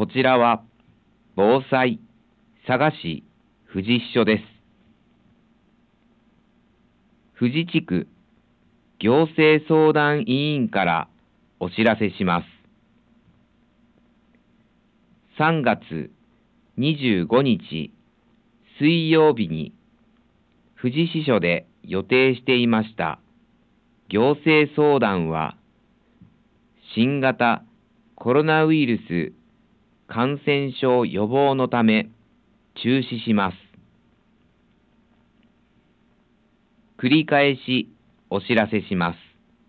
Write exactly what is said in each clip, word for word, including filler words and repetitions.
こちらは防災佐賀市富士支所です。富士地区行政相談委員からお知らせします。さんがつにじゅうごにち水曜日に富士支所で予定していました行政相談は新型コロナウイルス感染症予防のため中止します。繰り返しお知らせします。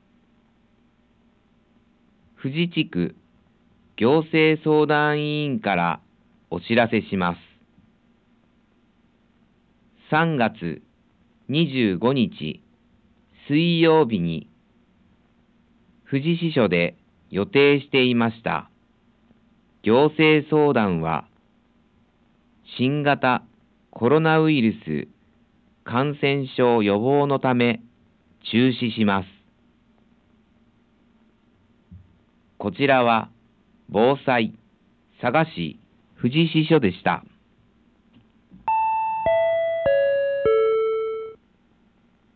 富士地区行政相談委員からお知らせします。さんがつにじゅうごにち水曜日に富士支所で予定していました行政相談は新型コロナウイルス感染症予防のため中止します。こちらは防災佐賀市富士支所でした。